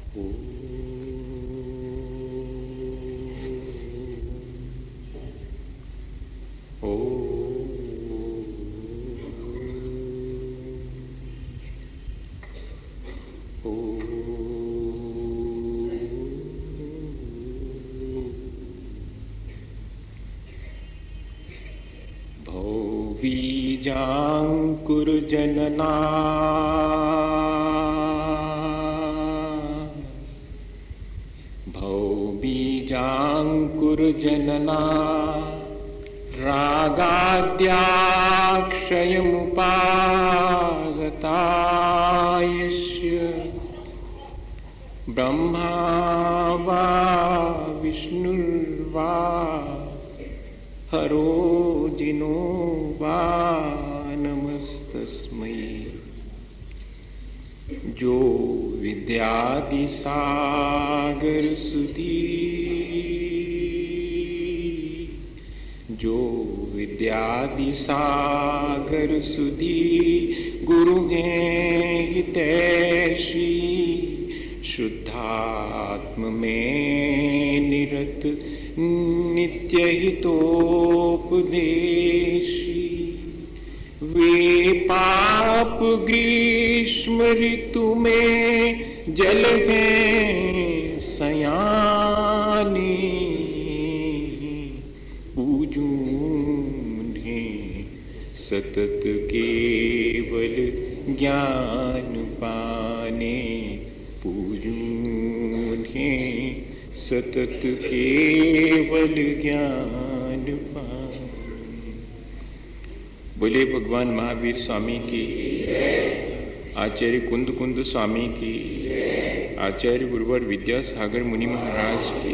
भौबीजाङ्कुरजनना भौबीजाङ्कुरजनना रागाद्याक्षयमुपागता यस्य ब्रह्मा वा विष्णुर्वा हरो जिनो वा नमस्तस्मै। जो विद्यादिसागर सुधी, जो विद्यादिसागर सुधी गुरु हैं हितैषी, शुद्धात्म में निरत नित्य हितोपदेशी। वे पाप ग्रीष्म ऋतु में जल हैं सयानी, पूजूं उन्हें सतत केवल ज्ञान पाने, पूजूं उन्हें सतत केवल ज्ञान पाने। बोले भगवान महावीर स्वामी की, आचार्य कुंद कुंद स्वामी की, आचार्य गुरुवर विद्यासागर मुनि महाराज की।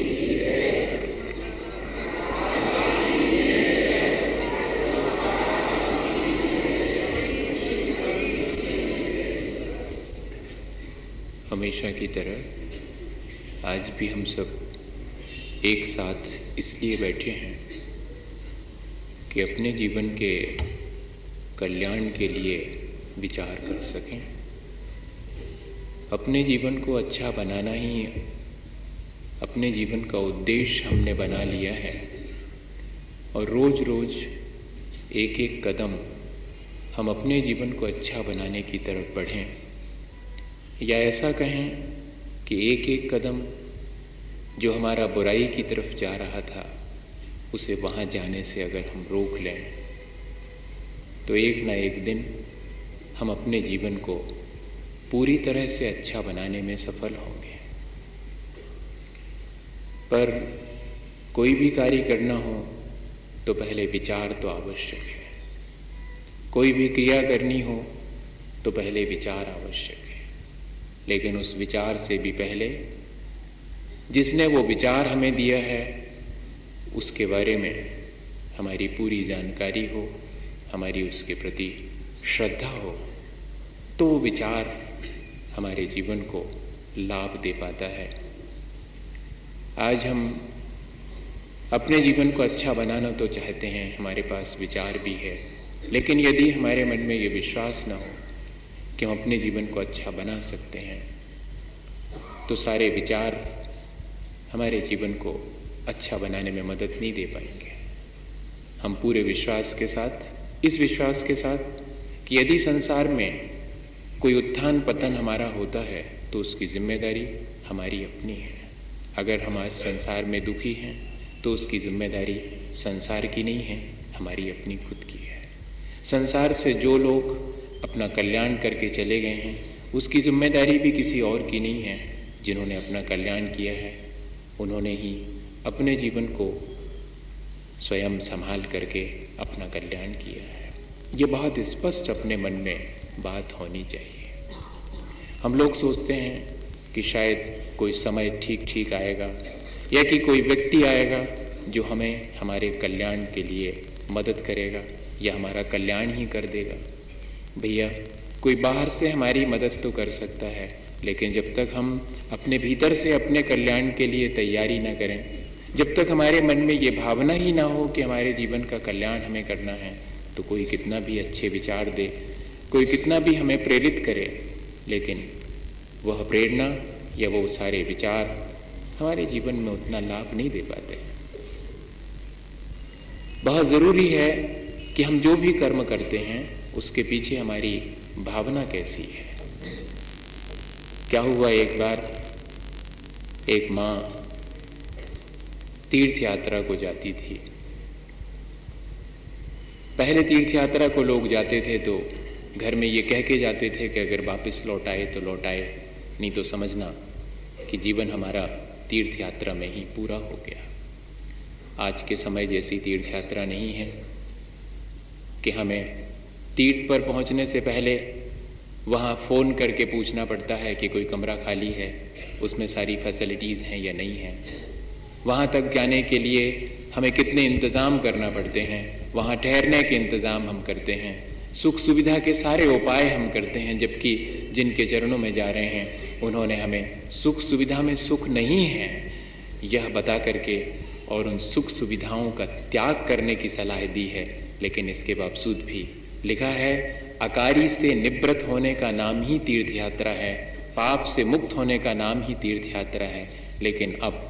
हमेशा की तरह आज भी हम सब एक साथ इसलिए बैठे हैं कि अपने जीवन के कल्याण के लिए विचार कर सकें। अपने जीवन को अच्छा बनाना ही अपने जीवन का उद्देश्य हमने बना लिया है और रोज रोज एक एक कदम हम अपने जीवन को अच्छा बनाने की तरफ बढ़ें, या ऐसा कहें कि एक एक कदम जो हमारा बुराई की तरफ जा रहा था उसे वहां जाने से अगर हम रोक लें तो एक ना एक दिन हम अपने जीवन को पूरी तरह से अच्छा बनाने में सफल होंगे। पर कोई भी कार्य करना हो तो पहले विचार तो आवश्यक है, कोई भी क्रिया करनी हो तो पहले विचार आवश्यक है। लेकिन उस विचार से भी पहले जिसने वो विचार हमें दिया है उसके बारे में हमारी पूरी जानकारी हो, हमारी उसके प्रति श्रद्धा हो, तो वो विचार हमारे जीवन को लाभ दे पाता है। आज हम अपने जीवन को अच्छा बनाना तो चाहते हैं, हमारे पास विचार भी है, लेकिन यदि हमारे मन में ये विश्वास न हो कि हम अपने जीवन को अच्छा बना सकते हैं तो सारे विचार हमारे जीवन को अच्छा बनाने में मदद नहीं दे पाएंगे। हम पूरे विश्वास के साथ, इस विश्वास के साथ कि यदि संसार में कोई उत्थान पतन हमारा होता है तो उसकी जिम्मेदारी हमारी अपनी है। अगर हम आज संसार में दुखी हैं तो उसकी जिम्मेदारी संसार की नहीं है, हमारी अपनी खुद की है। संसार से जो लोग अपना कल्याण करके चले गए हैं उसकी जिम्मेदारी भी किसी और की नहीं है। जिन्होंने अपना कल्याण किया है उन्होंने ही अपने जीवन को स्वयं संभाल करके अपना कल्याण किया है। ये बहुत स्पष्ट अपने मन में बात होनी चाहिए। हम लोग सोचते हैं कि शायद कोई समय ठीक आएगा या कि कोई व्यक्ति आएगा जो हमें हमारे कल्याण के लिए मदद करेगा या हमारा कल्याण ही कर देगा। भैया, कोई बाहर से हमारी मदद तो कर सकता है, लेकिन जब तक हम अपने भीतर से अपने कल्याण के लिए तैयारी ना करें, जब तक हमारे मन में ये भावना ही ना हो कि हमारे जीवन का कल्याण हमें करना है, तो कोई कितना भी अच्छे विचार दे, कोई कितना भी हमें प्रेरित करे, लेकिन वह प्रेरणा या वो सारे विचार हमारे जीवन में उतना लाभ नहीं दे पाते। बहुत जरूरी है कि हम जो भी कर्म करते हैं उसके पीछे हमारी भावना कैसी है। क्या हुआ, एक बार एक मां तीर्थ यात्रा को जाती थी। पहले तीर्थ यात्रा को लोग जाते थे तो घर में ये कह के जाते थे कि अगर वापस लौट आए तो लौट आए, नहीं तो समझना कि जीवन हमारा तीर्थ यात्रा में ही पूरा हो गया। आज के समय जैसी तीर्थ यात्रा नहीं है कि हमें तीर्थ पर पहुंचने से पहले वहां फोन करके पूछना पड़ता है कि कोई कमरा खाली है, उसमें सारी फैसिलिटीज हैं या नहीं है। वहां तक जाने के लिए हमें कितने इंतजाम करना पड़ते हैं, वहां ठहरने के इंतजाम हम करते हैं, सुख सुविधा के सारे उपाय हम करते हैं, जबकि जिनके चरणों में जा रहे हैं उन्होंने हमें सुख सुविधा में सुख नहीं है यह बता करके और उन सुख सुविधाओं का त्याग करने की सलाह दी है। लेकिन इसके बावजूद भी लिखा है अकारी से निवृत्त होने का नाम ही तीर्थ यात्रा है, पाप से मुक्त होने का नाम ही तीर्थ यात्रा है। लेकिन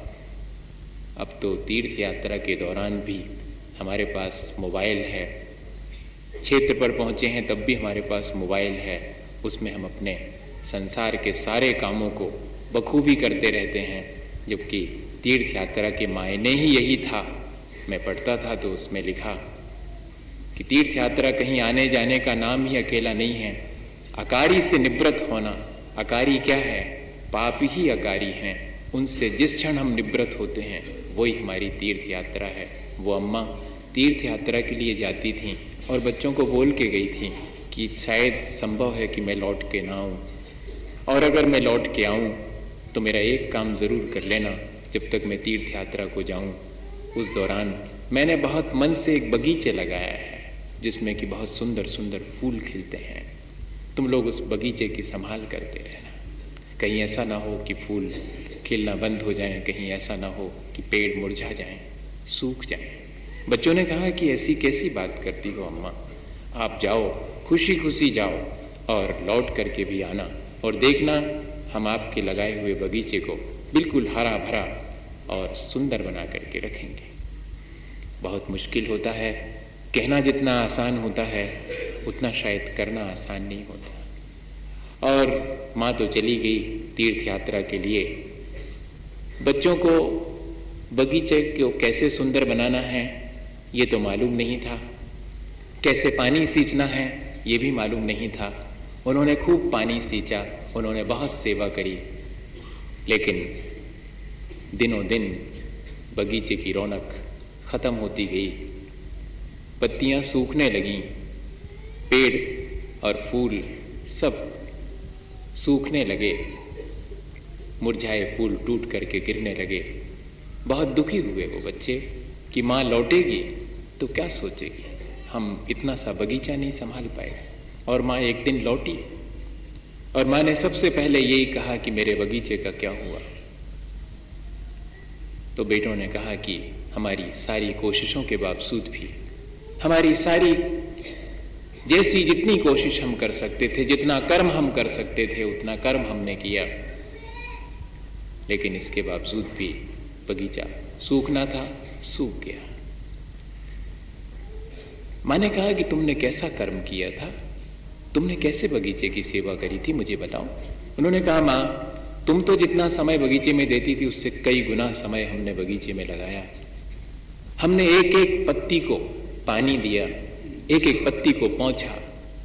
अब तो तीर्थ यात्रा के दौरान भी हमारे पास मोबाइल है, क्षेत्र पर पहुंचे हैं तब भी हमारे पास मोबाइल है, उसमें हम अपने संसार के सारे कामों को बखूबी करते रहते हैं, जबकि तीर्थ यात्रा के मायने ही यही था। मैं पढ़ता था तो उसमें लिखा कि तीर्थ यात्रा कहीं आने जाने का नाम ही अकेला नहीं है, अकारी से निवृत्त होना। अकारी क्या है? पाप ही अकारी हैं, उनसे जिस क्षण हम निवृत्त होते हैं वही हमारी तीर्थ यात्रा है। वो अम्मा तीर्थ यात्रा के लिए जाती थीं और बच्चों को बोल के गई थी कि शायद संभव है कि मैं लौट के ना आऊं, और अगर मैं लौट के आऊं तो मेरा एक काम जरूर कर लेना, जब तक मैं तीर्थ यात्रा को जाऊं उस दौरान मैंने बहुत मन से एक बगीचे लगाया है जिसमें कि बहुत सुंदर सुंदर फूल खिलते हैं, तुम लोग उस बगीचे की संभाल करते रहना। कहीं ऐसा ना हो कि फूल खिलना बंद हो जाएं, कहीं ऐसा ना हो कि पेड़ मुरझा जाएं, सूख जाएं। बच्चों ने कहा कि ऐसी कैसी बात करती हो अम्मा, आप जाओ, खुशी खुशी जाओ और लौट करके भी आना, और देखना हम आपके लगाए हुए बगीचे को बिल्कुल हरा भरा और सुंदर बना करके रखेंगे। बहुत मुश्किल होता है, कहना जितना आसान होता है उतना शायद करना आसान नहीं होता। और माँ तो चली गई तीर्थ यात्रा के लिए। बच्चों को बगीचे को कैसे सुंदर बनाना है ये तो मालूम नहीं था, कैसे पानी सींचना है ये भी मालूम नहीं था। उन्होंने खूब पानी सींचा, उन्होंने बहुत सेवा करी, लेकिन दिनों दिन बगीचे की रौनक खत्म होती गई, पत्तियां सूखने लगीं, पेड़ और फूल सब सूखने लगे, मुरझाए फूल टूट करके गिरने लगे। बहुत दुखी हुए वो बच्चे कि माँ लौटेगी तो क्या सोचेगी, हम इतना सा बगीचा नहीं संभाल पाए। और माँ एक दिन लौटी और माँ ने सबसे पहले यही कहा कि मेरे बगीचे का क्या हुआ। तो बेटों ने कहा कि हमारी सारी कोशिशों के बावजूद भी, हमारी सारी जैसी जितनी कोशिश हम कर सकते थे, जितना कर्म हम कर सकते थे उतना कर्म हमने किया, लेकिन इसके बावजूद भी बगीचा सूखना था, सूख गया। मां ने कहा कि तुमने कैसा कर्म किया था, तुमने कैसे बगीचे की सेवा करी थी, मुझे बताओ। उन्होंने कहा मां, तुम तो जितना समय बगीचे में देती थी उससे कई गुना समय हमने बगीचे में लगाया। हमने एक एक पत्ती को पानी दिया, एक एक पत्ती को पोंछा,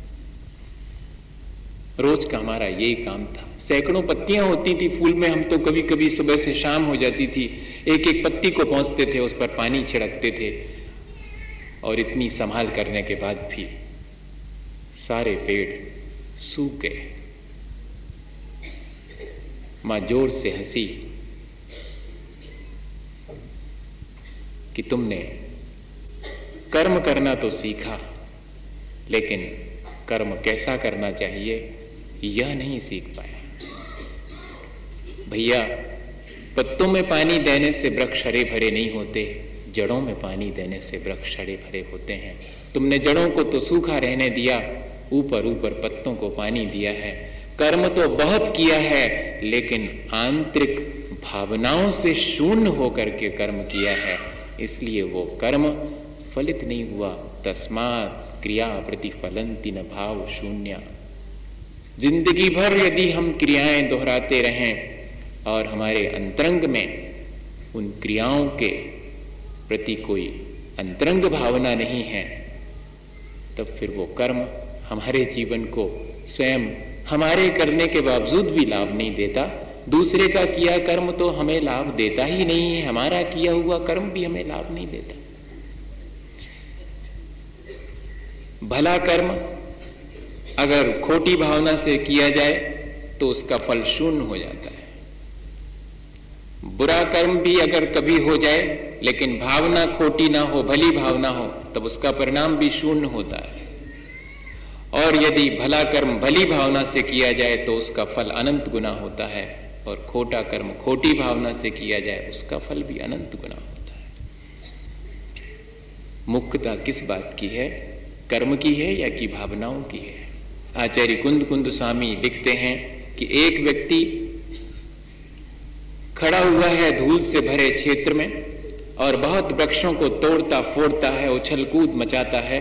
रोज का हमारा यही काम था। सैकड़ों पत्तियां होती थी फूल में, हम तो कभी कभी सुबह से शाम हो जाती थी, एक एक पत्ती को पोंछते थे, उस पर पानी छिड़कते थे, और इतनी संभाल करने के बाद भी सारे पेड़ सूख गए। मां जोर से हंसी कि तुमने कर्म करना तो सीखा, लेकिन कर्म कैसा करना चाहिए यह नहीं सीख पाया। भैया, पत्तों में पानी देने से वृक्ष हरे भरे नहीं होते, जड़ों में पानी देने से वृक्ष हरे भरे होते हैं। तुमने जड़ों को तो सूखा रहने दिया, ऊपर ऊपर पत्तों को पानी दिया है। कर्म तो बहुत किया है, लेकिन आंतरिक भावनाओं से शून्य होकर के कर्म किया है, इसलिए वो कर्म फलित नहीं हुआ। तस्मात् क्रिया प्रतिफलंति न भाव शून्या। जिंदगी भर यदि हम क्रियाएं दोहराते रहें और हमारे अंतरंग में उन क्रियाओं के प्रति कोई अंतरंग भावना नहीं है, तब फिर वो कर्म हमारे जीवन को स्वयं हमारे करने के बावजूद भी लाभ नहीं देता। दूसरे का किया कर्म तो हमें लाभ देता ही नहीं है, हमारा किया हुआ कर्म भी हमें लाभ नहीं देता। भला कर्म अगर खोटी भावना से किया जाए तो उसका फल शून्य हो जाता है। बुरा कर्म भी अगर कभी हो जाए लेकिन भावना खोटी ना हो, भली भावना हो, तब उसका परिणाम भी शून्य होता है। और यदि भला कर्म भली भावना से किया जाए तो उसका फल अनंत गुना होता है, और खोटा कर्म खोटी भावना से किया जाए उसका फल भी अनंत गुना होता है। मुख्यता किस बात की है? कर्म की है या कि भावनाओं की है? आचार्य कुंद कुंद स्वामी लिखते हैं कि एक व्यक्ति खड़ा हुआ है धूल से भरे क्षेत्र में और बहुत वृक्षों को तोड़ता फोड़ता है, उछल कूद मचाता है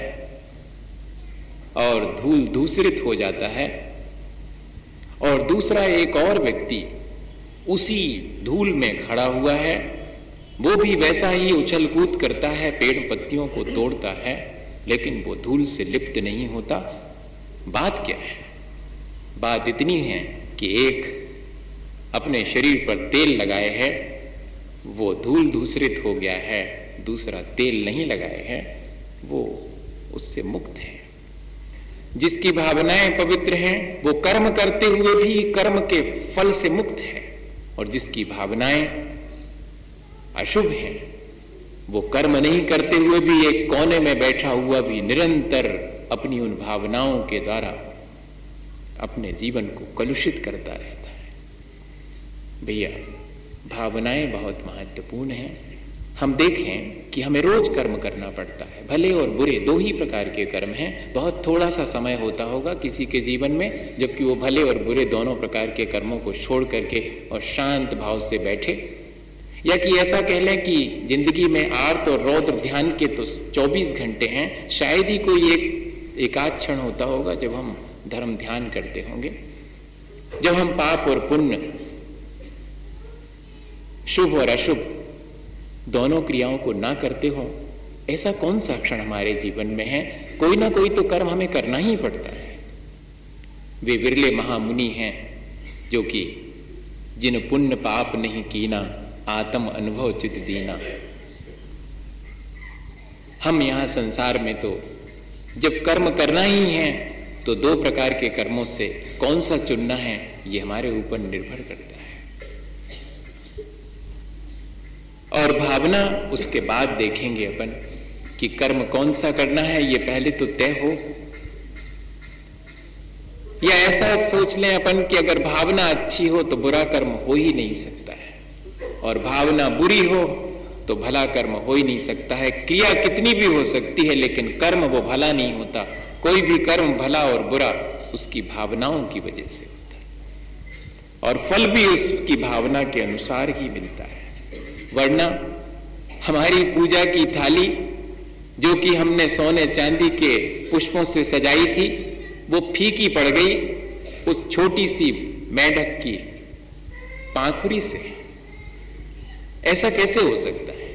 और धूल दूषित हो जाता है। और दूसरा एक और व्यक्ति उसी धूल में खड़ा हुआ है, वो भी वैसा ही उछल कूद करता है, पेड़ पत्तियों को तोड़ता है, लेकिन वो धूल से लिप्त नहीं होता। बात क्या है? बात इतनी है कि एक अपने शरीर पर तेल लगाए है, वो धूल दूषित हो गया है, दूसरा तेल नहीं लगाए है, वो उससे मुक्त है। जिसकी भावनाएं पवित्र हैं वो कर्म करते हुए भी कर्म के फल से मुक्त है, और जिसकी भावनाएं अशुभ हैं वो कर्म नहीं करते हुए भी एक कोने में बैठा हुआ भी निरंतर अपनी उन भावनाओं के द्वारा अपने जीवन को कलुषित करता रहता है। भैया, भावनाएं बहुत महत्वपूर्ण हैं। हम देखें कि हमें रोज कर्म करना पड़ता है, भले और बुरे दो ही प्रकार के कर्म हैं। बहुत थोड़ा सा समय होता होगा किसी के जीवन में जबकि वो भले और बुरे दोनों प्रकार के कर्मों को छोड़ करके और शांत भाव से बैठे, या कि ऐसा कह लें कि जिंदगी में आर्त और रौद्र ध्यान के तो 24 घंटे हैं, शायद ही कोई एकाध क्षण होता होगा जब हम धर्म ध्यान करते होंगे, जब हम पाप और पुण्य, शुभ और अशुभ दोनों क्रियाओं को ना करते हो। ऐसा कौन सा क्षण हमारे जीवन में है? कोई ना कोई तो कर्म हमें करना ही पड़ता है। वे विरले महामुनि हैं जो कि जिन पुण्य पाप नहीं कीना, आत्म अनुभव चित दीना। हम यहां संसार में तो जब कर्म करना ही है तो दो प्रकार के कर्मों से कौन सा चुनना है ये हमारे ऊपर निर्भर करता है। और भावना उसके बाद देखेंगे अपन कि कर्म कौन सा करना है, ये पहले तो तय हो। या ऐसा सोच लें अपन कि अगर भावना अच्छी हो तो बुरा कर्म हो ही नहीं सकता है, और भावना बुरी हो तो भला कर्म हो ही नहीं सकता है। क्रिया कितनी भी हो सकती है लेकिन कर्म वो भला नहीं होता। कोई भी कर्म भला और बुरा उसकी भावनाओं की वजह से होता है, और फल भी उसकी भावना के अनुसार ही मिलता है। वरना हमारी पूजा की थाली जो कि हमने सोने चांदी के पुष्पों से सजाई थी, वो फीकी पड़ गई उस छोटी सी मेंढक की पाखुरी से। ऐसा कैसे हो सकता है?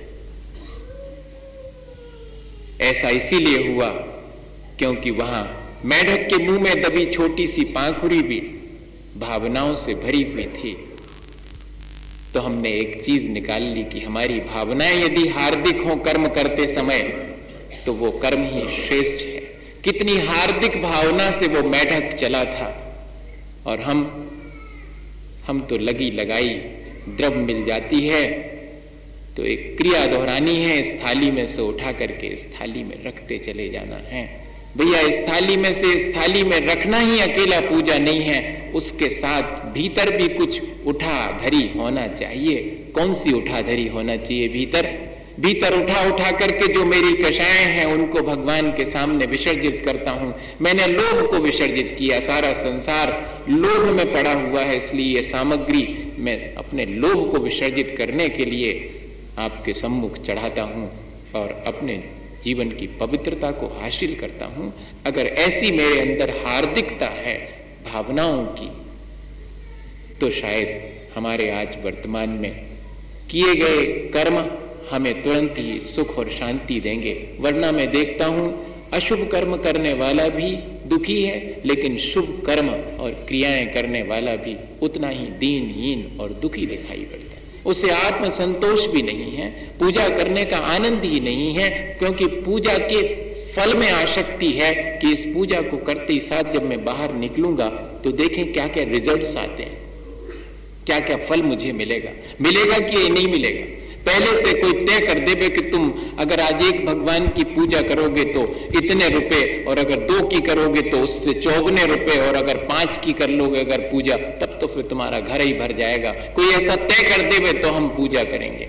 ऐसा इसीलिए हुआ क्योंकि वहां मेंढक के मुंह में दबी छोटी सी पाखुरी भी भावनाओं से भरी हुई थी। तो हमने एक चीज निकाल ली कि हमारी भावनाएं यदि हार्दिक हों कर्म करते समय तो वो कर्म ही श्रेष्ठ है। कितनी हार्दिक भावना से वो मेंढक चला था, और हम तो लगी लगाई द्रव मिल जाती है तो एक क्रिया दोहरानी है, इस थाली में से उठा करके इस थाली में रखते चले जाना है। भैया, इस थाली में से इस थाली में रखना ही अकेला पूजा नहीं है, उसके साथ भीतर भी कुछ उठा धरी होना चाहिए। कौन सी उठा धरी होना चाहिए भीतर? भीतर उठा उठा करके जो मेरी कषाएं हैं उनको भगवान के सामने विसर्जित करता हूं। मैंने लोभ को विसर्जित किया, सारा संसार लोभ में पड़ा हुआ है, इसलिए ये सामग्री मैं अपने लोभ को विसर्जित करने के लिए आपके सम्मुख चढ़ाता हूं और अपने जीवन की पवित्रता को हासिल करता हूं। अगर ऐसी मेरे अंदर हार्दिकता है भावनाओं की, तो शायद हमारे आज वर्तमान में किए गए कर्म हमें तुरंत ही सुख और शांति देंगे। वरना मैं देखता हूं अशुभ कर्म करने वाला भी दुखी है, लेकिन शुभ कर्म और क्रियाएं करने वाला भी उतना ही दीनहीन और दुखी दिखाई पड़ता है। उसे आत्म संतोष भी नहीं है, पूजा करने का आनंद ही नहीं है, क्योंकि पूजा के फल में आसक्ति है कि इस पूजा को करते ही साथ जब मैं बाहर निकलूंगा तो देखें क्या क्या रिजल्ट्स आते हैं, क्या क्या फल मुझे मिलेगा कि ये नहीं मिलेगा। पहले से कोई तय कर देवे कि तुम अगर आज एक भगवान की पूजा करोगे तो इतने रुपए, और अगर 2 की करोगे तो उससे 54 रुपए, और अगर 5 की कर लोगे अगर पूजा, तब तो फिर तुम्हारा घर ही भर जाएगा। कोई ऐसा तय कर देवे तो हम पूजा करेंगे।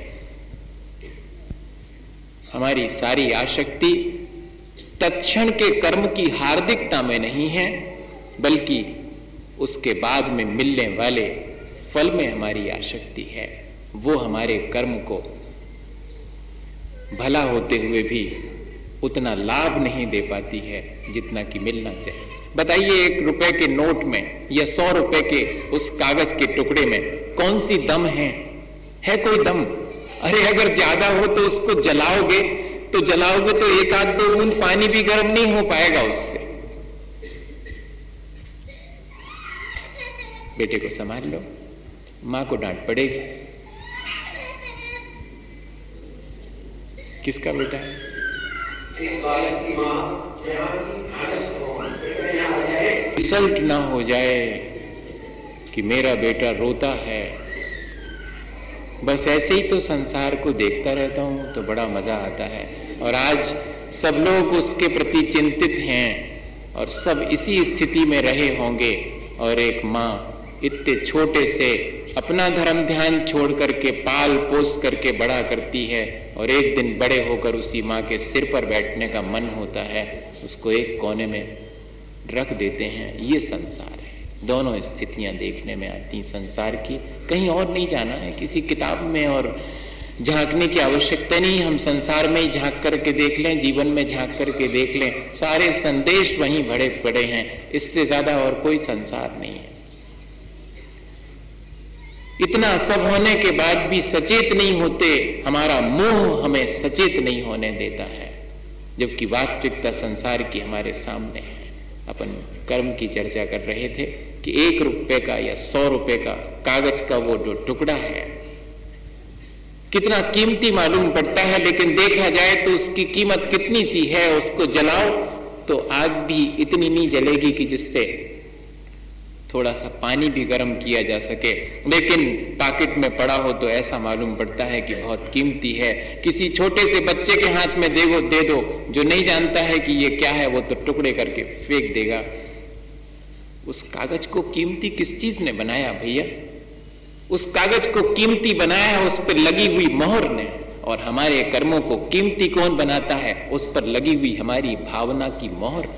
हमारी सारी आसक्ति तत्क्षण के कर्म की हार्दिकता में नहीं है, बल्कि उसके बाद में मिलने वाले फल में हमारी आसक्ति है। वो हमारे कर्म को भला होते हुए भी उतना लाभ नहीं दे पाती है जितना कि मिलना चाहिए। बताइए 1 रुपए के नोट में या 100 रुपए के उस कागज के टुकड़े में कौन सी दम है कोई दम? अरे अगर ज्यादा हो तो उसको जलाओगे तो 1 आध 2 बूंद पानी भी गर्म नहीं हो पाएगा उससे। बेटे को संभाल लो, मां को डांट पड़ेगी। किसका बेटा है? रिजल्ट ना हो जाए कि मेरा बेटा रोता है। बस ऐसे ही तो संसार को देखता रहता हूं तो बड़ा मजा आता है। और आज सब लोग उसके प्रति चिंतित हैं और सब इसी स्थिति में रहे होंगे। और एक मां इतने छोटे से अपना धर्म ध्यान छोड़ करके पाल पोस करके बड़ा करती है, और एक दिन बड़े होकर उसी मां के सिर पर बैठने का मन होता है, उसको एक कोने में रख देते हैं। ये संसार है। दोनों स्थितियां देखने में आती संसार की, कहीं और नहीं जाना है, किसी किताब में और झांकने की आवश्यकता नहीं। हम संसार में ही झांक करके देख लें, जीवन में झांक करके देख लें, सारे संदेश वहीं भरे पड़े हैं। इससे ज्यादा और कोई संसार नहीं है। इतना सब होने के बाद भी सचेत नहीं होते, हमारा मोह हमें सचेत नहीं होने देता है, जबकि वास्तविकता संसार की हमारे सामने है। अपन कर्म की चर्चा कर रहे थे कि 1 रुपए का या 100 रुपए का कागज का वो जो टुकड़ा है कितना कीमती मालूम पड़ता है, लेकिन देखा जाए तो उसकी कीमत कितनी सी है। उसको जलाओ तो आग भी इतनी नहीं जलेगी कि जिससे थोड़ा सा पानी भी गर्म किया जा सके, लेकिन पॉकेट में पड़ा हो तो ऐसा मालूम पड़ता है कि बहुत कीमती है। किसी छोटे से बच्चे के हाथ में दे दो जो नहीं जानता है कि ये क्या है, वो तो टुकड़े करके फेंक देगा। उस कागज को कीमती किस चीज ने बनाया भैया? उस कागज को कीमती बनाया उस पर लगी हुई मोहर ने। और हमारे कर्मों को कीमती कौन बनाता है? उस पर लगी हुई हमारी भावना की मोहर।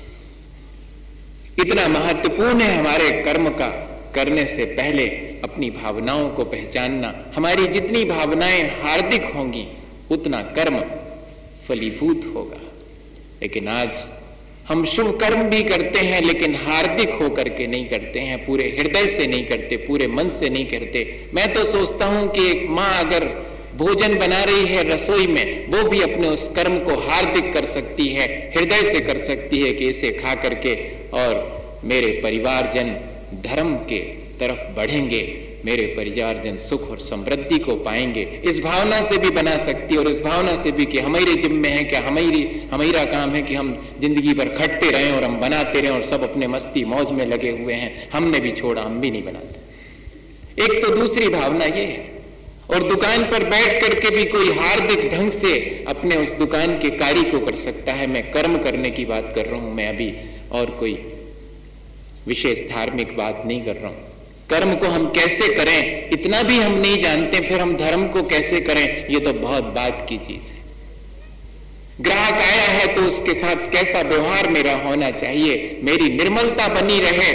इतना महत्वपूर्ण है हमारे कर्म का करने से पहले अपनी भावनाओं को पहचानना। हमारी जितनी भावनाएं हार्दिक होंगी उतना कर्म फलीभूत होगा। लेकिन आज हम शुभ कर्म भी करते हैं, लेकिन हार्दिक होकर के नहीं करते हैं, पूरे हृदय से नहीं करते, पूरे मन से नहीं करते। मैं तो सोचता हूं कि एक मां अगर भोजन बना रही है रसोई में, वो भी अपने उस कर्म को हार्दिक कर सकती है, हृदय से कर सकती है कि इसे खा करके और मेरे परिवारजन धर्म के तरफ बढ़ेंगे, मेरे परिवारजन सुख और समृद्धि को पाएंगे। इस भावना से भी बना सकती है, और इस भावना से भी कि हमारे जिम्मे है क्या, हमारा काम है कि हम जिंदगी भर खटते रहें और हम बनाते रहें, और सब अपने मस्ती मौज में लगे हुए हैं, हमने भी छोड़ा, हम भी नहीं बनाते। एक तो दूसरी भावना ये है। और दुकान पर बैठ करके भी कोई हार्दिक ढंग से अपने उस दुकान के कार्य को कर सकता है। मैं कर्म करने की बात कर रहा हूं, मैं अभी और कोई विशेष धार्मिक बात नहीं कर रहा हूं। कर्म को हम कैसे करें इतना भी हम नहीं जानते, फिर हम धर्म को कैसे करें, ये तो बहुत बात की चीज है। ग्राहक आया है तो उसके साथ कैसा व्यवहार मेरा होना चाहिए, मेरी निर्मलता बनी रहे।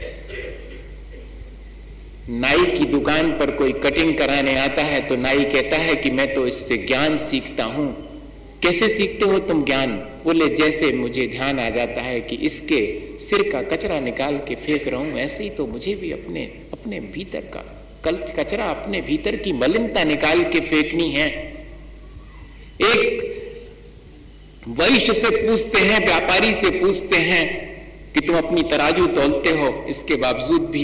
नाई की दुकान पर कोई कटिंग कराने आता है तो नाई कहता है कि मैं तो इससे ज्ञान सीखता हूं। कैसे सीखते हो तुम ज्ञान? बोले जैसे मुझे ध्यान आ जाता है कि इसके सिर का कचरा निकाल के फेंक रहा हूं, ऐसे ही तो मुझे भी अपने भीतर का कचरा, अपने भीतर की मलिनता निकाल के फेंकनी है। एक वैश्य से पूछते हैं, व्यापारी से पूछते हैं कि तुम अपनी तराजू तौलते हो, इसके बावजूद भी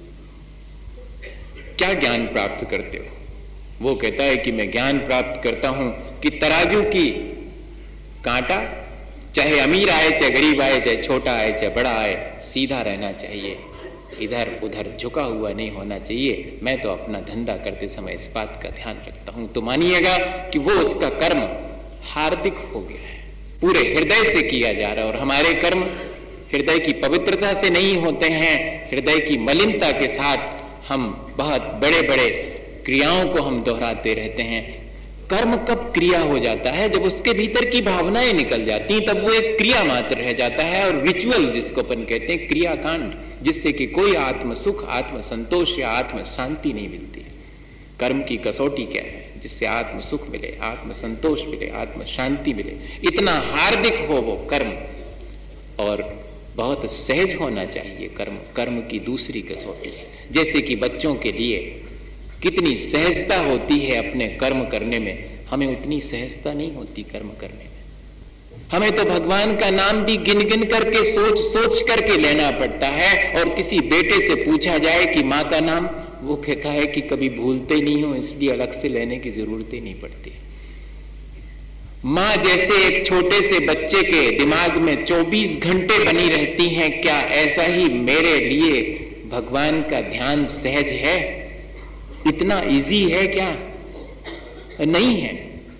क्या ज्ञान प्राप्त करते हो? वो कहता है कि मैं ज्ञान प्राप्त करता हूं कि तराजू की कांटा चाहे अमीर आए चाहे गरीब आए, चाहे छोटा आए चाहे बड़ा आए, सीधा रहना चाहिए, इधर उधर झुका हुआ नहीं होना चाहिए। मैं तो अपना धंधा करते समय इस बात का ध्यान रखता हूं। तो मानिएगा कि वो उसका कर्म हार्दिक हो गया है, पूरे हृदय से किया जा रहा है। और हमारे कर्म हृदय की पवित्रता से नहीं होते हैं, हृदय की मलिनता के साथ हम बहुत बड़े बड़े क्रियाओं को हम दोहराते रहते हैं। कर्म कब क्रिया हो जाता है? जब उसके भीतर की भावनाएं निकल जाती, तब वो एक क्रिया मात्र रह जाता है। और रिचुअल जिसको अपन कहते हैं, क्रियाकांड, जिससे कि कोई आत्म सुख, आत्म संतोष या आत्म शांति नहीं मिलती। कर्म की कसौटी क्या है जिससे आत्म सुख मिले, आत्म संतोष मिले, आत्म शांति मिले? इतना हार्दिक हो वो कर्म, और बहुत सहज होना चाहिए कर्म। कर्म की दूसरी कसौटी, जैसे कि बच्चों के लिए कितनी सहजता होती है अपने कर्म करने में, हमें उतनी सहजता नहीं होती कर्म करने में। हमें तो भगवान का नाम भी गिन गिन करके, सोच सोच करके लेना पड़ता है। और किसी बेटे से पूछा जाए कि मां का नाम, वो कहता है कि कभी भूलते नहीं हो, इसलिए अलग से लेने की जरूरत ही नहीं पड़ती। मां जैसे एक छोटे से बच्चे के दिमाग में 24 घंटे बनी रहती हैं, क्या ऐसा ही मेरे लिए भगवान का ध्यान सहज है? इतना इजी है क्या? नहीं है।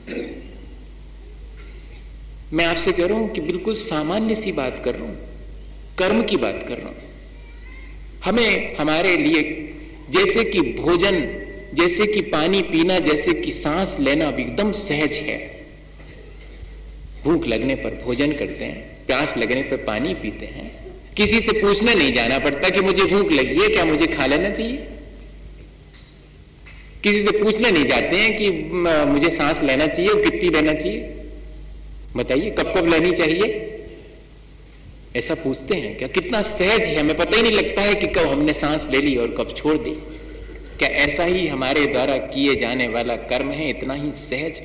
मैं आपसे कह रहा हूं कि बिल्कुल सामान्य सी बात कर रहा हूं, कर्म की बात कर रहा हूं। हमें हमारे लिए जैसे कि भोजन, जैसे कि पानी पीना, जैसे कि सांस लेना एकदम सहज है। भूख लगने पर भोजन करते हैं, प्यास लगने पर पानी पीते हैं, किसी से पूछने नहीं जाना पड़ता कि मुझे भूख लगी है, क्या मुझे खा लेना चाहिए। किसी से पूछने नहीं जाते हैं कि मुझे सांस लेना चाहिए और कितनी लेना चाहिए, बताइए कब कब लेनी चाहिए, ऐसा पूछते हैं क्या? कितना सहज है, हमें पता ही नहीं लगता है कि कब हमने सांस ले ली और कब छोड़ दी। क्या ऐसा ही हमारे द्वारा किए जाने वाला कर्म है, इतना ही सहज?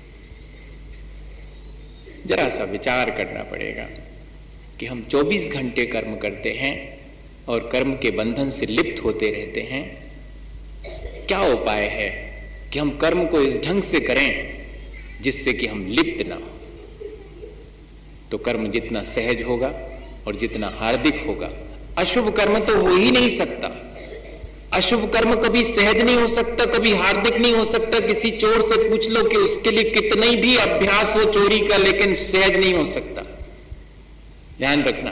जरा सा विचार करना पड़ेगा कि हम 24 घंटे कर्म करते हैं और कर्म के बंधन से लिप्त होते रहते हैं। क्या उपाय है कि हम कर्म को इस ढंग से करें जिससे कि हम लिप्त ना हो? तो कर्म जितना सहज होगा और जितना हार्दिक होगा, अशुभ कर्म तो हो ही नहीं सकता। अशुभ कर्म कभी सहज नहीं हो सकता, कभी हार्दिक नहीं हो सकता। किसी चोर से पूछ लो कि उसके लिए कितना भी अभ्यास हो चोरी का, लेकिन सहज नहीं हो सकता। ध्यान रखना।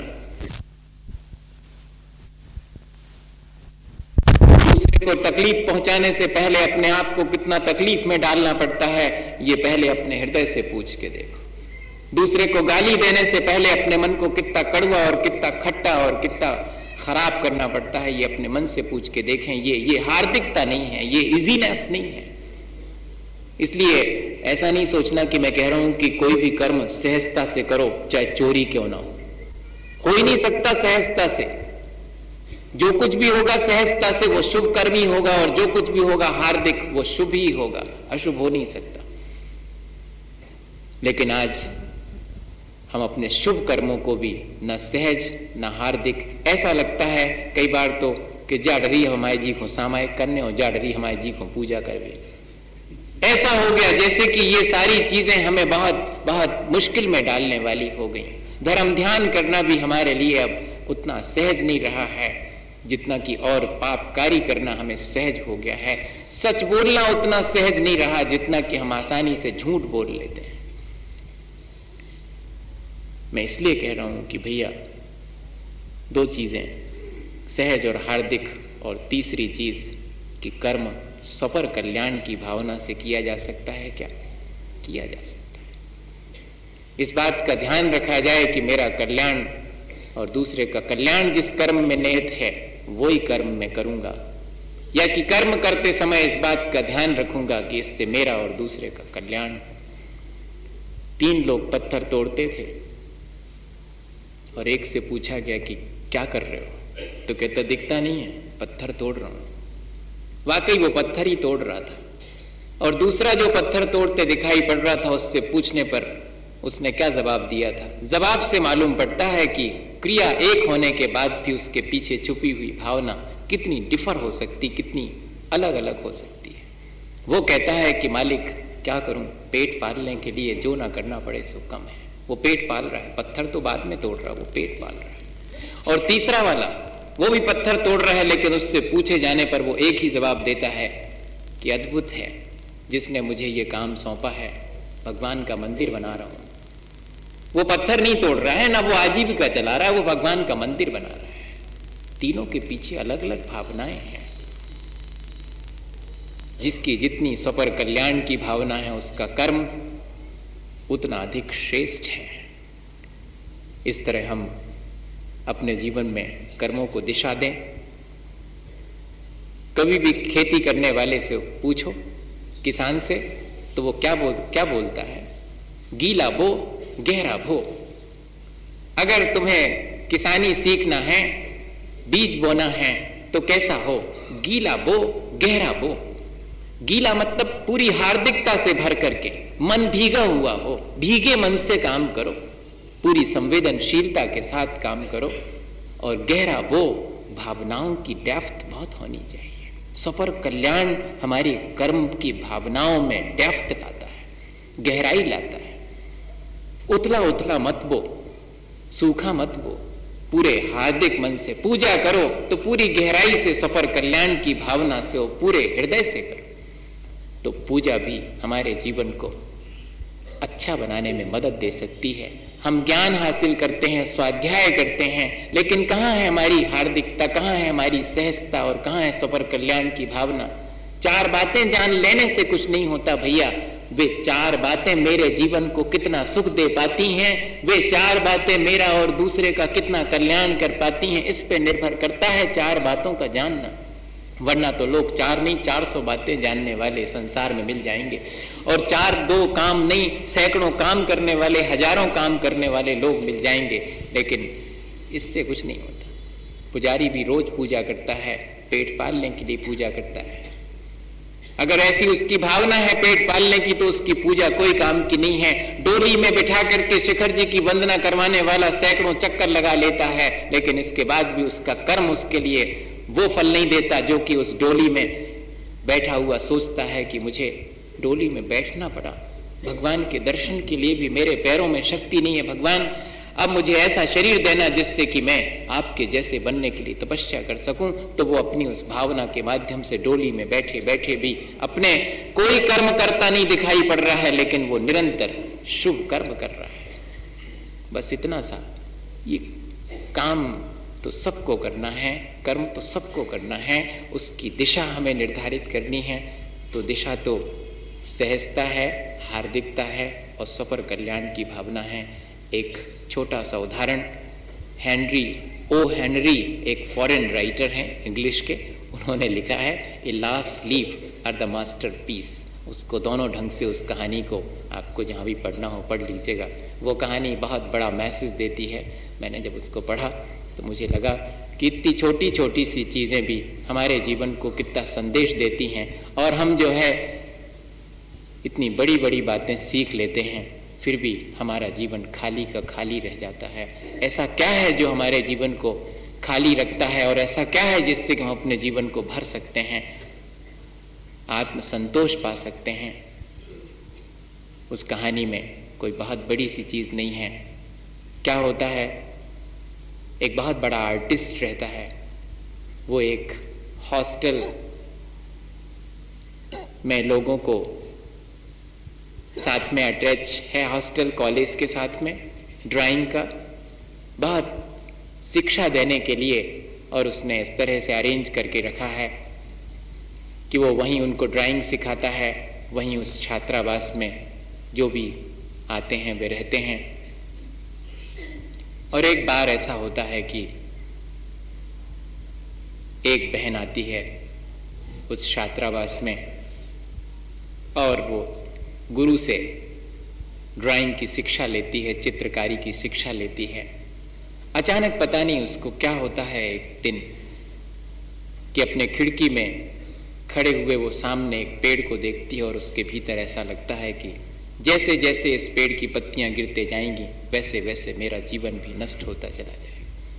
दूसरे को तकलीफ पहुंचाने से पहले अपने आप को कितना तकलीफ में डालना पड़ता है, ये पहले अपने हृदय से पूछ के देखो। दूसरे को गाली देने से पहले अपने मन को कितना कड़वा और कितना खट्टा और कितना खराब करना पड़ता है, ये अपने मन से पूछ के देखें। ये हार्दिकता नहीं है, ये इजीनेस नहीं है। इसलिए ऐसा नहीं सोचना कि मैं कह रहा हूं कि कोई भी कर्म सहजता से करो, चाहे चोरी क्यों ना हो ही नहीं सकता सहजता से। जो कुछ भी होगा सहजता से वो शुभ कर्म ही होगा, और जो कुछ भी होगा हार्दिक वो शुभ ही होगा, अशुभ हो नहीं सकता। लेकिन आज हम अपने शुभ कर्मों को भी न सहज न हार्दिक, ऐसा लगता है कई बार तो कि जा डरी हमारे जी को सामायिक करने और जा डरी हमारे जी को पूजा करवे। ऐसा हो गया जैसे कि ये सारी चीजें हमें बहुत बहुत मुश्किल में डालने वाली हो गई। धर्म ध्यान करना भी हमारे लिए अब उतना सहज नहीं रहा है जितना कि और पापकारी करना हमें सहज हो गया है। सच बोलना उतना सहज नहीं रहा जितना कि हम आसानी से झूठ बोल लेते हैं। मैं इसलिए कह रहा हूं कि भैया दो चीजें, सहज और हार्दिक, और तीसरी चीज कि कर्म स्वपर कल्याण की भावना से किया जा सकता है क्या? किया जा सकता है। इस बात का ध्यान रखा जाए कि मेरा कल्याण और दूसरे का कल्याण जिस कर्म में निहित है वही कर्म मैं करूंगा, या कि कर्म करते समय इस बात का ध्यान रखूंगा कि इससे मेरा और दूसरे का कल्याण। 3 लोग पत्थर तोड़ते थे और एक से पूछा गया कि क्या कर रहे हो? तो कहता दिखता नहीं है, पत्थर तोड़ रहा हूं। वाकई वो पत्थर ही तोड़ रहा था। और दूसरा जो पत्थर तोड़ते दिखाई पड़ रहा था, उससे पूछने पर उसने क्या जवाब दिया था? जवाब से मालूम पड़ता है कि क्रिया एक होने के बाद भी उसके पीछे छुपी हुई भावना कितनी डिफर हो सकती, कितनी अलग अलग हो सकती है। वो कहता है कि मालिक क्या करूं, पेट पालने के लिए जो ना करना पड़े सो कम है। वो पेट पाल रहा है, पत्थर तो बाद में तोड़ रहा है, वो पेट पाल रहा है। और तीसरा वाला वो भी पत्थर तोड़ रहा है, लेकिन उससे पूछे जाने पर वो एक ही जवाब देता है कि अद्भुत है, जिसने मुझे ये काम सौंपा है, भगवान का मंदिर बना रहा हूं। वो पत्थर नहीं तोड़ रहा है, ना वो आजीविका चला रहा है, वो भगवान का मंदिर बना रहा है। तीनों के पीछे अलग अलग भावनाएं हैं। जिसकी जितनी स्वपर कल्याण की भावना है उसका कर्म उतना अधिक श्रेष्ठ है। इस तरह हम अपने जीवन में कर्मों को दिशा दें। कभी भी खेती करने वाले से पूछो, किसान से, तो वो क्या बोलता है? गीला बो गहरा बो। अगर तुम्हें किसानी सीखना है, बीज बोना है, तो कैसा हो? गीला बो गहरा बो। गीला मतलब पूरी हार्दिकता से भर करके, मन भीगा हुआ हो, भीगे मन से काम करो, पूरी संवेदनशीलता के साथ काम करो। और गहरा वो, भावनाओं की डेप्थ बहुत होनी चाहिए। स्वपर कल्याण हमारी कर्म की भावनाओं में डेप्थ लाता है, गहराई लाता है। उथला उथला मत बो, सूखा मत बो, पूरे हार्दिक मन से पूजा करो तो पूरी गहराई से स्वपर कल्याण की भावना से, वो पूरे हृदय से करो, तो पूजा भी हमारे जीवन को अच्छा बनाने में मदद दे सकती है। हम ज्ञान हासिल करते हैं, स्वाध्याय करते हैं, लेकिन कहां है हमारी हार्दिकता, कहां है हमारी सहजता, और कहां है स्वपर कल्याण की भावना? 4 बातें जान लेने से कुछ नहीं होता भैया। वे 4 बातें मेरे जीवन को कितना सुख दे पाती हैं, वे 4 बातें मेरा और दूसरे का कितना कल्याण कर पाती हैं, इस पर निर्भर करता है 4 बातों का जानना। वरना तो लोग 4 नहीं 400 बातें जानने वाले संसार में मिल जाएंगे, और 2 काम नहीं सैकड़ों काम करने वाले, हजारों काम करने वाले लोग मिल जाएंगे, लेकिन इससे कुछ नहीं होता। पुजारी भी रोज पूजा करता है, पेट पालने के लिए पूजा करता है। अगर ऐसी उसकी भावना है पेट पालने की, तो उसकी पूजा कोई काम की नहीं है। डोली में बिठा करके शिखर जी की वंदना करवाने वाला सैकड़ों चक्कर लगा लेता है, लेकिन इसके बाद भी उसका कर्म उसके लिए वो फल नहीं देता जो कि उस डोली में बैठा हुआ सोचता है कि मुझे डोली में बैठना पड़ा, भगवान के दर्शन के लिए भी मेरे पैरों में शक्ति नहीं है, भगवान अब मुझे ऐसा शरीर देना जिससे कि मैं आपके जैसे बनने के लिए तपस्या कर सकूं। तो वो अपनी उस भावना के माध्यम से डोली में बैठे बैठे भी अपने कोई कर्म करता नहीं दिखाई पड़ रहा है, लेकिन वो निरंतर शुभ कर्म कर रहा है। बस इतना सा। ये काम तो सबको करना है, कर्म तो सबको करना है, उसकी दिशा हमें निर्धारित करनी है। तो दिशा तो सहजता है, हार्दिकता है और स्वपर कल्याण की भावना है। एक छोटा सा उदाहरण, हेनरी एक फॉरेन राइटर हैं इंग्लिश के, उन्होंने लिखा है a last leaf are the masterpiece. उसको दोनों ढंग से उस कहानी को आपको जहां भी पढ़ना हो पढ़ लीजिएगा। वो कहानी बहुत बड़ा मैसेज देती है। मैंने जब उसको पढ़ा तो मुझे लगा कि इतनी छोटी छोटी सी चीजें भी हमारे जीवन को कितना संदेश देती हैं, और हम जो है इतनी बड़ी बड़ी बातें सीख लेते हैं, फिर भी हमारा जीवन खाली का खाली रह जाता है। ऐसा क्या है जो हमारे जीवन को खाली रखता है, और ऐसा क्या है जिससे हम अपने जीवन को भर सकते हैं, आत्मसंतोष पा सकते हैं? उस कहानी में कोई बहुत बड़ी सी चीज नहीं है। क्या होता है, एक बहुत बड़ा आर्टिस्ट रहता है, वो एक हॉस्टल में लोगों को साथ में अटैच है, हॉस्टल कॉलेज के साथ में ड्राइंग का बहुत शिक्षा देने के लिए और उसने इस तरह से अरेंज करके रखा है कि वो वहीं उनको ड्राइंग सिखाता है, वहीं उस छात्रावास में जो भी आते हैं वे रहते हैं। और एक बार ऐसा होता है कि एक बहन आती है उस छात्रावास में और वो गुरु से ड्राइंग की शिक्षा लेती है, चित्रकारी की शिक्षा लेती है। अचानक पता नहीं उसको क्या होता है एक दिन कि अपने खिड़की में खड़े हुए वो सामने एक पेड़ को देखती है और उसके भीतर ऐसा लगता है कि जैसे जैसे इस पेड़ की पत्तियां गिरते जाएंगी वैसे वैसे मेरा जीवन भी नष्ट होता चला जाएगा।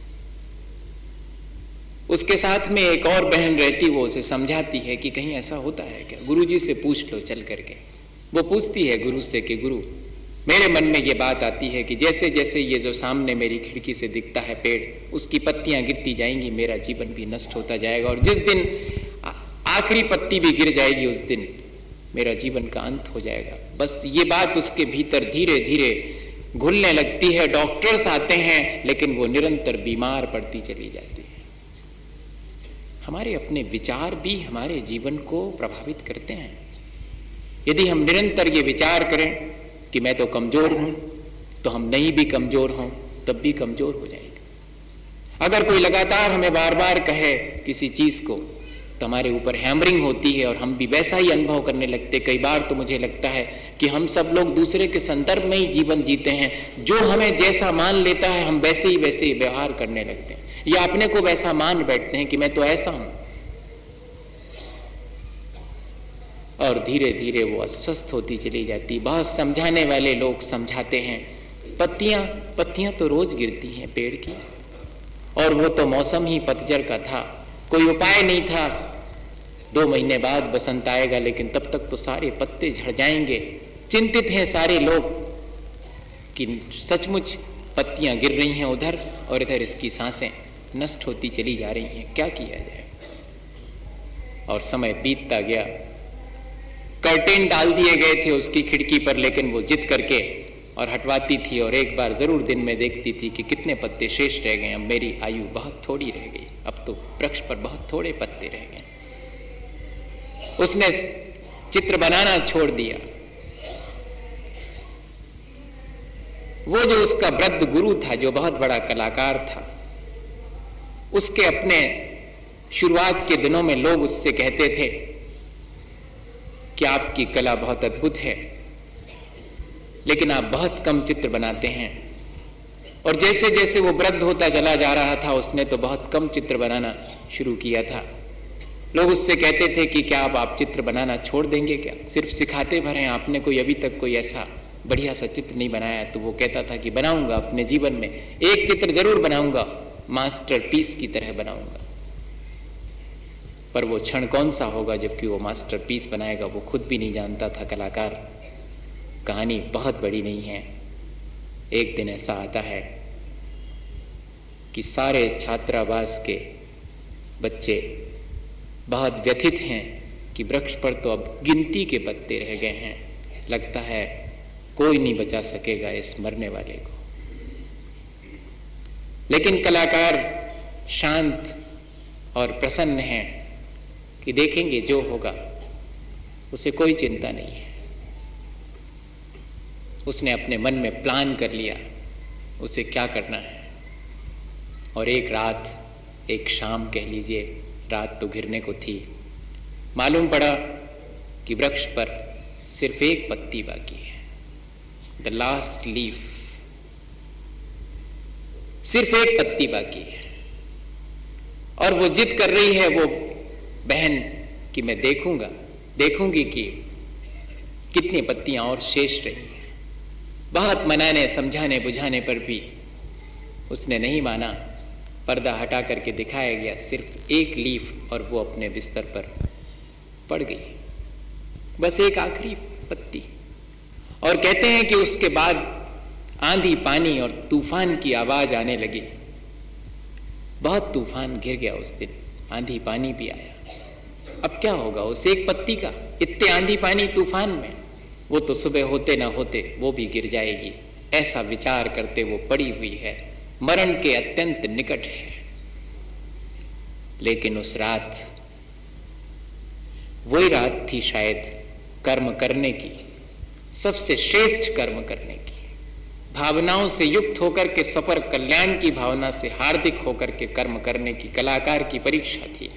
उसके साथ में एक और बहन रहती, वो उसे समझाती है कि कहीं ऐसा होता है क्या, गुरुजी से पूछ लो चल करके। वो पूछती है गुरु से कि गुरु, मेरे मन में ये बात आती है कि जैसे जैसे ये जो सामने मेरी खिड़की से दिखता है पेड़, उसकी पत्तियां गिरती जाएंगी, मेरा जीवन भी नष्ट होता जाएगा और जिस दिन आखिरी पत्ती भी गिर जाएगी उस दिन मेरा जीवन का अंत हो जाएगा। बस ये बात उसके भीतर धीरे धीरे घुलने लगती है। डॉक्टर्स आते हैं लेकिन वो निरंतर बीमार पड़ती चली जाती है। हमारे अपने विचार भी हमारे जीवन को प्रभावित करते हैं। यदि हम निरंतर ये विचार करें कि मैं तो कमजोर हूं, तो हम नहीं भी कमजोर हों तब भी कमजोर हो जाएंगे। अगर कोई लगातार हमें बार बार कहे किसी चीज को तो हमारे ऊपर हैमरिंग होती है और हम भी वैसा ही अनुभव करने लगते। कई बार तो मुझे लगता है कि हम सब लोग दूसरे के संदर्भ में ही जीवन जीते हैं। जो हमें जैसा मान लेता है हम वैसे ही व्यवहार करने लगते हैं, या अपने को वैसा मान बैठते हैं कि मैं तो ऐसा हूं। और धीरे धीरे वो अस्वस्थ होती चली जाती। बहुत समझाने वाले लोग समझाते हैं, पत्तियां तो रोज गिरती हैं पेड़ की, और वो तो मौसम ही पतझड़ का था, कोई उपाय नहीं था। 2 महीने बाद बसंत आएगा लेकिन तब तक तो सारे पत्ते झड़ जाएंगे। चिंतित हैं सारे लोग कि सचमुच पत्तियां गिर रही हैं उधर और इधर इसकी सांसें नष्ट होती चली जा रही हैं, क्या किया जाए। और समय बीतता गया। कर्टेन डाल दिए गए थे उसकी खिड़की पर, लेकिन वो जिद करके और हटवाती थी और एक बार जरूर दिन में देखती थी कि कितने पत्ते शेष रह गए। अब मेरी आयु बहुत थोड़ी रह गई, अब तो वृक्ष पर बहुत थोड़े पत्ते रह गए। उसने चित्र बनाना छोड़ दिया। वो जो उसका वृद्ध गुरु था, जो बहुत बड़ा कलाकार था, उसके अपने शुरुआत के दिनों में लोग उससे कहते थे कि आपकी कला बहुत अद्भुत है, लेकिन आप बहुत कम चित्र बनाते हैं। और जैसे जैसे वो वृद्ध होता चला जा रहा था, उसने तो बहुत कम चित्र बनाना शुरू किया था। लोग उससे कहते थे कि क्या आप चित्र बनाना छोड़ देंगे क्या, सिर्फ सिखाते भर हैं, आपने कोई अभी तक कोई ऐसा बढ़िया सा चित्र नहीं बनाया। तो वो कहता था कि बनाऊंगा, अपने जीवन में एक चित्र जरूर बनाऊंगा, मास्टरपीस की तरह बनाऊंगा। पर वो क्षण कौन सा होगा जबकि वो मास्टरपीस बनाएगा, वो खुद भी नहीं जानता था। कलाकार, कहानी बहुत बड़ी नहीं है। एक दिन ऐसा आता है कि सारे छात्रावास के बच्चे बहुत व्यथित हैं कि वृक्ष पर तो अब गिनती के पत्ते रह गए हैं, लगता है कोई नहीं बचा सकेगा इस मरने वाले को। लेकिन कलाकार शांत और प्रसन्न है कि देखेंगे जो होगा, उसे कोई चिंता नहीं है। उसने अपने मन में प्लान कर लिया उसे क्या करना है। और एक रात, एक शाम कह लीजिए, रात तो घिरने को थी, मालूम पड़ा कि वृक्ष पर सिर्फ एक पत्ती बाकी है, द लास्ट लीफ, सिर्फ एक पत्ती बाकी है। और वो जिद कर रही है वो बहन कि मैं देखूंगी कि कितनी पत्तियां और शेष रही हैं। बहुत मनाने समझाने बुझाने पर भी उसने नहीं माना। पर्दा हटा करके दिखाया गया सिर्फ एक लीफ, और वो अपने बिस्तर पर पड़ गई, बस एक आखिरी पत्ती। और कहते हैं कि उसके बाद आंधी पानी और तूफान की आवाज आने लगी। बहुत तूफान घिर गया उस दिन, आंधी पानी भी आया। अब क्या होगा उस एक पत्ती का, इतने आंधी पानी तूफान में, वो तो सुबह होते ना होते वो भी गिर जाएगी। ऐसा विचार करते वो पड़ी हुई है, मरण के अत्यंत निकट है। लेकिन उस रात, वही रात थी शायद कर्म करने की, सबसे श्रेष्ठ कर्म करने की, भावनाओं से युक्त होकर के सपर कल्याण की भावना से हार्दिक होकर के कर्म करने की कलाकार की परीक्षा थी।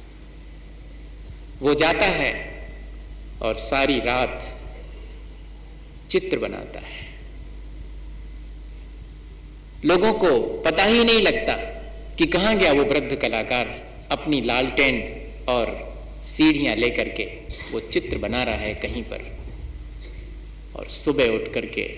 वो जाता है और सारी रात चित्र बनाता है। लोगों को पता ही नहीं लगता कि कहां गया वो वृद्ध कलाकार। अपनी लालटेन और सीढ़ियां लेकर के वो चित्र बना रहा है कहीं पर। और सुबह उठ करके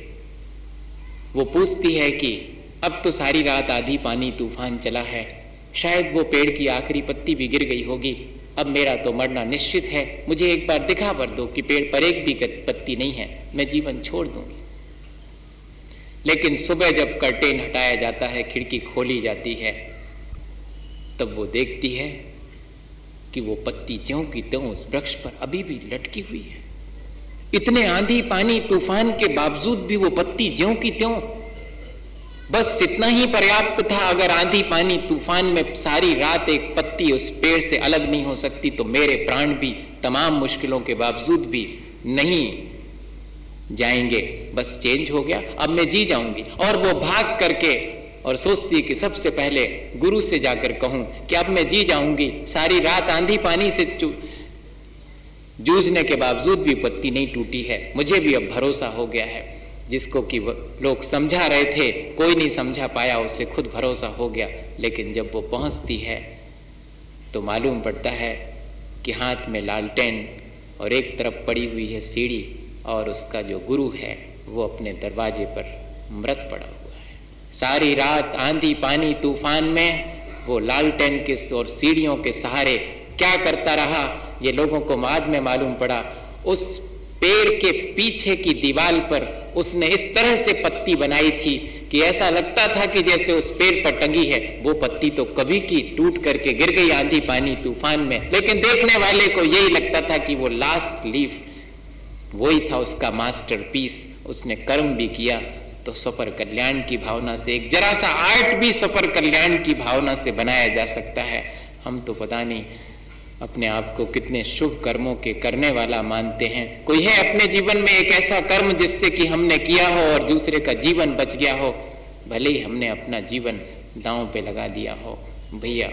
वो पूछती है कि अब तो सारी रात आधी पानी तूफान चला है, शायद वो पेड़ की आखिरी पत्ती भी गिर गई होगी, अब मेरा तो मरना निश्चित है, मुझे एक बार दिखा भर दो कि पेड़ पर एक भी पत्ती नहीं है, मैं जीवन छोड़ दूंगी। लेकिन सुबह जब कर्टेन हटाया जाता है, खिड़की खोली जाती है, तब वो देखती है कि वो पत्ती ज्यों की त्यों उस वृक्ष पर अभी भी लटकी हुई है। इतने आंधी पानी तूफान के बावजूद भी वो पत्ती ज्यों की त्यों। बस इतना ही पर्याप्त था। अगर आंधी पानी तूफान में सारी रात एक पत्ती उस पेड़ से अलग नहीं हो सकती तो मेरे प्राण भी तमाम मुश्किलों के बावजूद भी नहीं जाएंगे। बस चेंज हो गया, अब मैं जी जाऊंगी। और वो भाग करके और सोचती कि सबसे पहले गुरु से जाकर कहूं कि अब मैं जी जाऊंगी। सारी रात आंधी पानी से जूझने के बावजूद भी पत्ती नहीं टूटी है, मुझे भी अब भरोसा हो गया है। जिसको कि लोग समझा रहे थे, कोई नहीं समझा पाया, उसे खुद भरोसा हो गया। लेकिन जब वो पहुंचती है तो मालूम पड़ता है कि हाथ में लालटेन और एक तरफ पड़ी हुई है सीढ़ी, और उसका जो गुरु है वो अपने दरवाजे पर मृत पड़ा हुआ है। सारी रात आंधी पानी तूफान में वो लालटेन के और सीढ़ियों के सहारे क्या करता रहा, ये लोगों को बाद में मालूम पड़ा। उस पेड़ के पीछे की दीवार पर उसने इस तरह से पत्ती बनाई थी कि ऐसा लगता था कि जैसे उस पेड़ पर टंगी है। वो पत्ती तो कभी की टूट करके गिर गई आंधी पानी तूफान में, लेकिन देखने वाले को यही लगता था कि वो लास्ट लीफ वही था उसका मास्टरपीस। उसने कर्म भी किया तो सपर कल्याण की भावना से, एक जरा सा आर्ट भी सपर कल्याण की भावना से बनाया जा सकता है। हम तो पता नहीं अपने आप को कितने शुभ कर्मों के करने वाला मानते हैं। कोई है अपने जीवन में एक ऐसा कर्म जिससे कि हमने किया हो और दूसरे का जीवन बच गया हो, भले ही हमने अपना जीवन दांव पे लगा दिया हो। भैया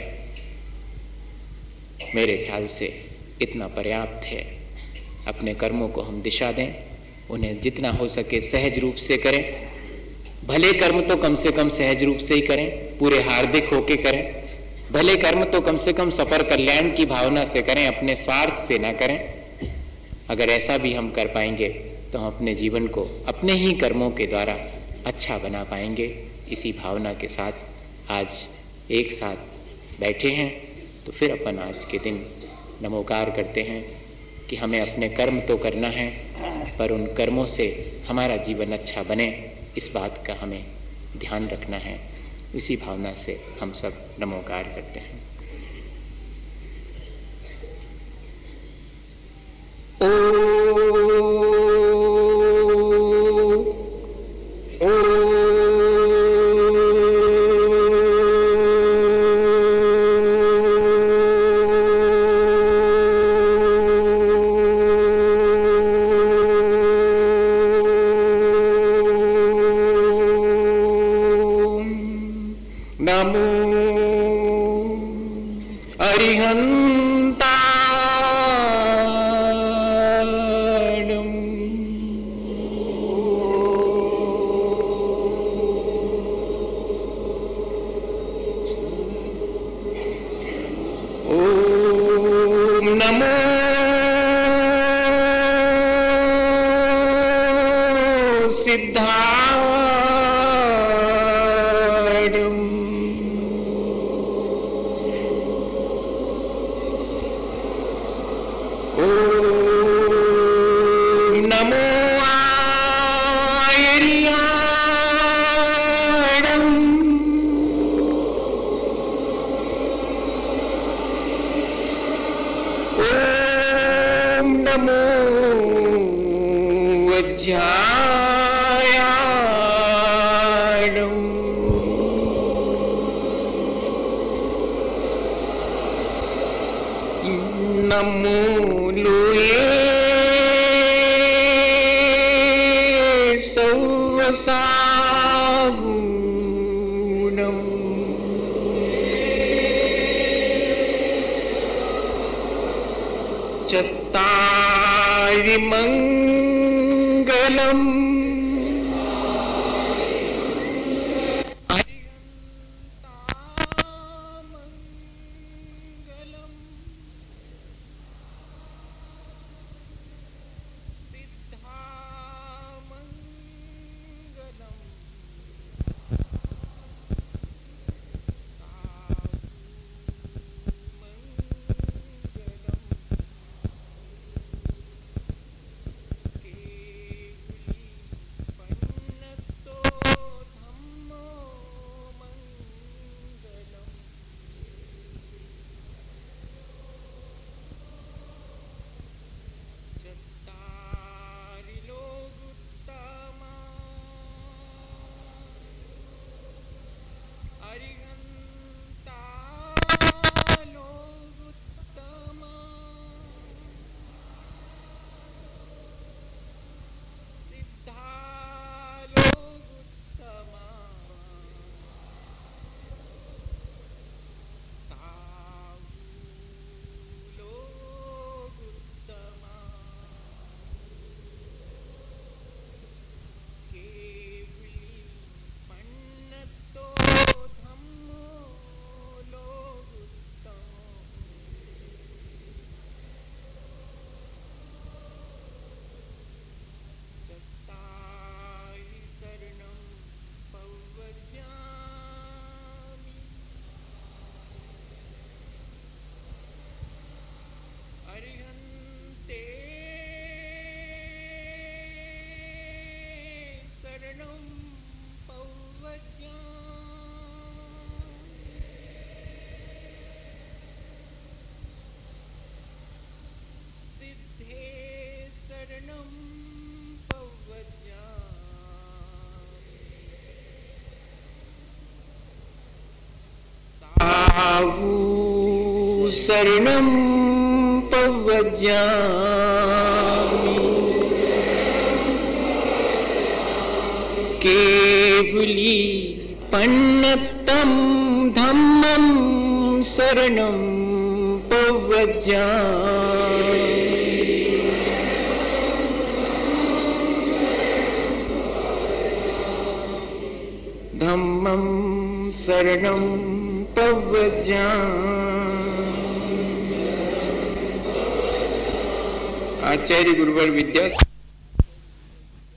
मेरे ख्याल से इतना पर्याप्त है। अपने कर्मों को हम दिशा दें, उन्हें जितना हो सके सहज रूप से करें। भले कर्म तो कम से कम सहज रूप से ही करें, पूरे हार्दिक होके करें। भले कर्म तो कम से कम सफर कल्याण की भावना से करें, अपने स्वार्थ से ना करें। अगर ऐसा भी हम कर पाएंगे तो हम अपने जीवन को अपने ही कर्मों के द्वारा अच्छा बना पाएंगे। इसी भावना के साथ आज एक साथ बैठे हैं तो फिर अपन आज के दिन नमोकार करते हैं कि हमें अपने कर्म तो करना है, पर उन कर्मों से हमारा जीवन अच्छा बने, इस बात का हमें ध्यान रखना है। इसी भावना से हम सब नमोकार करते हैं। नमो लोये सौवसागुणम् चत्तारि मङ्गलम् शरणं पवज्जामि केवली पन्नतं धम्मं शरणं पवज्जामि धम्मं शरणं पवज्जामि। आचार्य गुरुवर विद्या